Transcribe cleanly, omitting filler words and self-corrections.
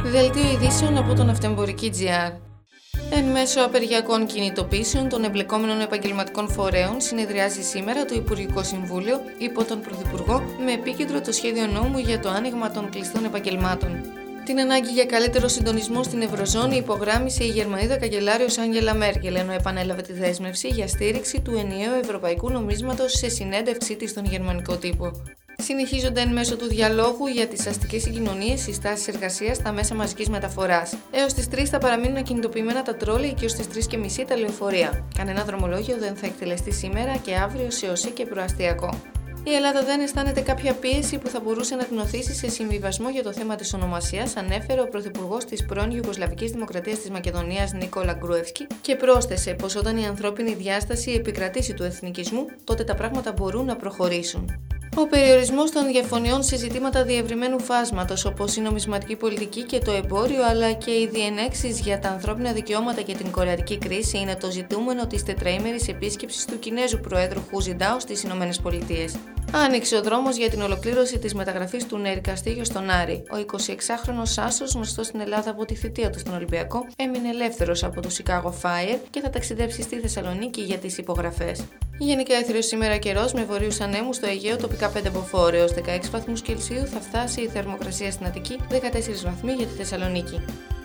Δελτίο ειδήσεων από τον Αυτεμπορική.gr. Εν μέσω απεργιακών κινητοποίησεων των εμπλεκόμενων επαγγελματικών φορέων, συνεδριάζει σήμερα το Υπουργικό Συμβούλιο υπό τον Πρωθυπουργό με επίκεντρο το σχέδιο νόμου για το άνοιγμα των κλειστών επαγγελμάτων. Την ανάγκη για καλύτερο συντονισμό στην Ευρωζώνη υπογράμμισε η Γερμανίδα καγκελάριος Άγγελα Μέρκελ, ενώ επανέλαβε τη δέσμευση για στήριξη του ενιαίου ευρωπαϊκού νομίσματος σε συνέντευξή της στον γερμανικό τύπο. Συνεχίζονται εν μέσω του διαλόγου για τις αστικές συγκοινωνίες συστάσεις εργασίας στα μέσα μαζικής μεταφοράς. Έως τις 3 θα παραμείνουν ακινητοποιημένα τα τρόλεϊ και ως τις 3:30 τα λεωφορεία. Κανένα δρομολόγιο δεν θα εκτελεστεί σήμερα και αύριο σε ΟΣΕ και προαστιακό. Η Ελλάδα δεν αισθάνεται κάποια πίεση που θα μπορούσε να την οθήσει σε συμβιβασμό για το θέμα της ονομασίας, ανέφερε ο Πρωθυπουργός της πρώην Ιουγκοσλαβικής Δημοκρατίας της Μακεδονίας Νίκολα Γκρούευσκι και πρόσθεσε πως όταν η ανθρώπινη διάσταση επικρατήσει του εθνικισμού, τότε τα πράγματα μπορούν να προχωρήσουν. Ο περιορισμός των διαφωνιών σε ζητήματα διευρυμένου φάσματος, όπως η νομισματική πολιτική και το εμπόριο, αλλά και οι διενέξεις για τα ανθρώπινα δικαιώματα και την κορεατική κρίση, είναι το ζητούμενο της τετραήμερης επίσκεψης του Κινέζου Προέδρου Χου Ζιντάο στις ΗΠΑ. Άνοιξε ο δρόμος για την ολοκλήρωση της μεταγραφής του Νέρη Καστίγιο στον Άρη. Ο 26χρονος άσος, γνωστός στην Ελλάδα από τη θητεία του στον Ολυμπιακό, έμεινε ελεύθερος από το Chicago Fire και θα ταξιδέψει στη Θεσσαλονίκη για τις υπογραφές. Γενικά έθριος σήμερα καιρός με βορείους ανέμους στο Αιγαίο, τοπικά 5 μποφόρ έως 16 βαθμούς Κελσίου, θα φτάσει η θερμοκρασία στην Αττική, 14 βαθμοί για τη Θεσσαλονίκη.